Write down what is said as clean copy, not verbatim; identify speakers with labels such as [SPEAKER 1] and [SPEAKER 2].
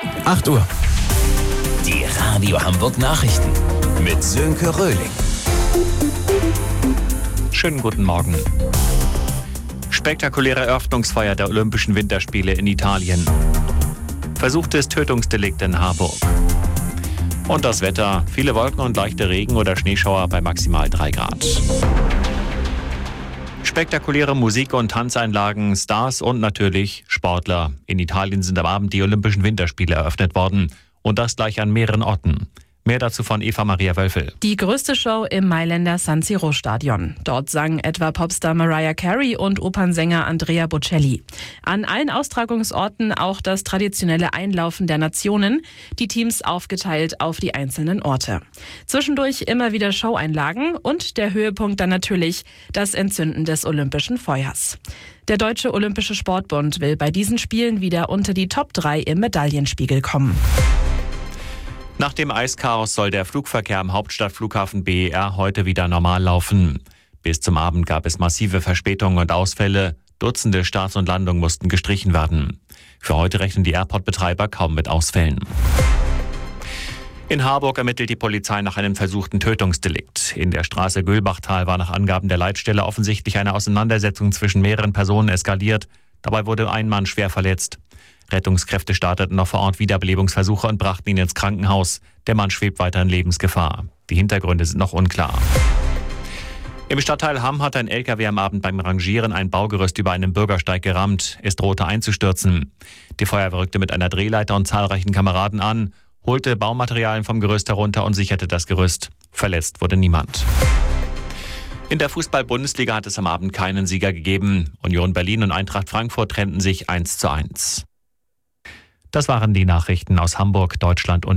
[SPEAKER 1] 8 Uhr.
[SPEAKER 2] Die Radio Hamburg Nachrichten mit Sönke Röhling.
[SPEAKER 3] Schönen guten Morgen. Spektakuläre Eröffnungsfeier der Olympischen Winterspiele in Italien. Versuchtes Tötungsdelikt in Harburg. Und das Wetter: viele Wolken und leichte Regen- oder Schneeschauer bei maximal 3 Grad. Spektakuläre Musik- und Tanzeinlagen, Stars und natürlich Sportler. In Italien sind am Abend die Olympischen Winterspiele eröffnet worden. Und das gleich an mehreren Orten. Mehr dazu von Eva Maria Wölfel.
[SPEAKER 4] Die größte Show im Mailänder San Siro Stadion. Dort sangen etwa Popstar Mariah Carey und Opernsänger Andrea Bocelli. An allen Austragungsorten auch das traditionelle Einlaufen der Nationen, die Teams aufgeteilt auf die einzelnen Orte. Zwischendurch immer wieder Showeinlagen und der Höhepunkt dann natürlich das Entzünden des Olympischen Feuers. Der Deutsche Olympische Sportbund will bei diesen Spielen wieder unter die Top 3 im Medaillenspiegel kommen.
[SPEAKER 3] Nach dem Eischaos soll der Flugverkehr am Hauptstadtflughafen BER heute wieder normal laufen. Bis zum Abend gab es massive Verspätungen und Ausfälle. Dutzende Starts und Landungen mussten gestrichen werden. Für heute rechnen die Airport-Betreiber kaum mit Ausfällen. In Harburg ermittelt die Polizei nach einem versuchten Tötungsdelikt. In der Straße Gülbachtal war nach Angaben der Leitstelle offensichtlich eine Auseinandersetzung zwischen mehreren Personen eskaliert. Dabei wurde ein Mann schwer verletzt. Rettungskräfte starteten noch vor Ort Wiederbelebungsversuche und brachten ihn ins Krankenhaus. Der Mann schwebt weiter in Lebensgefahr. Die Hintergründe sind noch unklar. Im Stadtteil Hamm hat ein LKW am Abend beim Rangieren ein Baugerüst über einem Bürgersteig gerammt. Es drohte einzustürzen. Die Feuerwehr rückte mit einer Drehleiter und zahlreichen Kameraden an, holte Baumaterialien vom Gerüst herunter und sicherte das Gerüst. Verletzt wurde niemand. In der Fußball-Bundesliga hat es am Abend keinen Sieger gegeben. Union Berlin und Eintracht Frankfurt trennten sich 1:1. Das waren die Nachrichten aus Hamburg, Deutschland und